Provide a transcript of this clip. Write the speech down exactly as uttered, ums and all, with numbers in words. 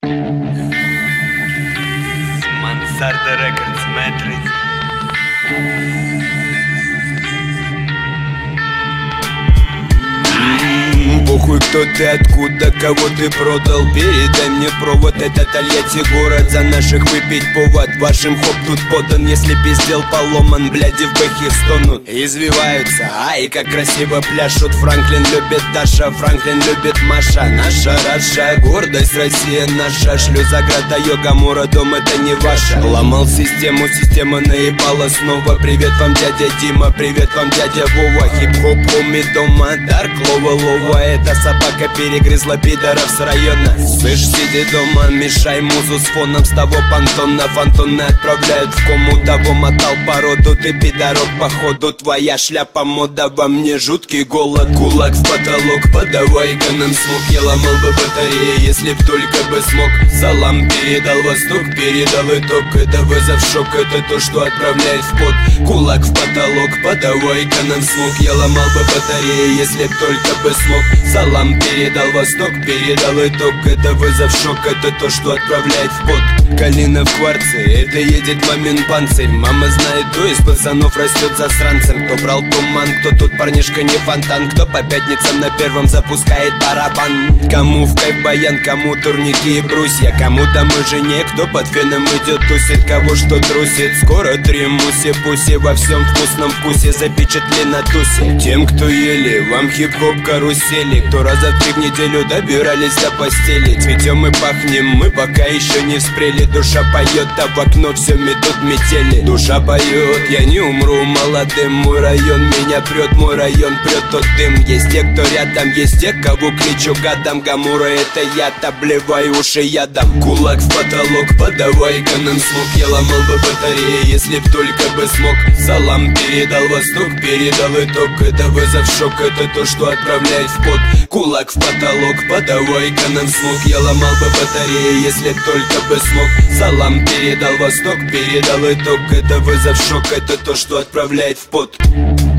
Мансарда Рекордс, Мэтрис. Похуй, кто ты, откуда, кого ты продал. Передай мне провод, это Тольятти город. За наших выпить повод, вашим хоп тут подан. Если пиздел поломан, бляди в бэхе стонут. Извиваются, ай, как красиво пляшут. Франклин любит Даша, Франклин любит Маша. Наша Раша, гордость Россия наша. Шлю за града йога, мура, дом это не ваша. Ломал систему, система наебала снова. Привет вам, дядя Дима, привет вам, дядя Вова. Хип-хоп, хоми дома, дарк, лова, лова. Эта собака перегрызла пидоров с района. Слышь, сиди дома, мешай музу с фоном. С того понтона фантоны отправляют в кому. Того мотал породу, ты пидорок походу. Твоя шляпа мода, во мне жуткий голод. Кулак в потолок, подавай-ка нам слух. Я ломал бы батареи, если б только бы смог. Салам передал восток, передал итог. Это вызов, шок, это то, что отправляет в пот. Кулак в потолок, подавай-ка нам слух. Я ломал бы батареи, если б только бы смог. Салам передал восток, передал итог. Это вызов, шок, это то, что отправляет в пот. Калина в кварце, это едет мамин панцирь. Мама знает, кто из пацанов растет засранцем. Кто брал туман, кто тут парнишка не фонтан. Кто по пятницам на первом запускает барабан. Кому в кайф баян, кому турники и брусья. Кому-то мы жене, кто под феном идет тусит. Кого что трусит, скоро три муси-пуси. Во всем вкусном вкусе запечатли на тусе. Тем, кто ели, вам хип-хоп карусели. Кто раза в три в неделю добирались до постели. Цветем и пахнем, мы пока еще не вспрели. Душа поет, а в окно все метут метели. Душа поет, я не умру молодым. Мой район меня прет, мой район прет тот дым. Есть те, кто рядом, есть те, кого кличу гадом. Гамура это я, обливай уши ядом. Кулак в потолок, подавай-ка нам слух. Я ломал бы батареи, если б только бы смог. Салам передал восток, передал итог. Это вызов, шок, это то, что отправляет в пот. Кулак в потолок, подавай-ка нам слух. Я ломал бы батареи, если б только бы смог. Салам передал восток, передал итог. Это вызов, шок, это то, что отправляет в пот.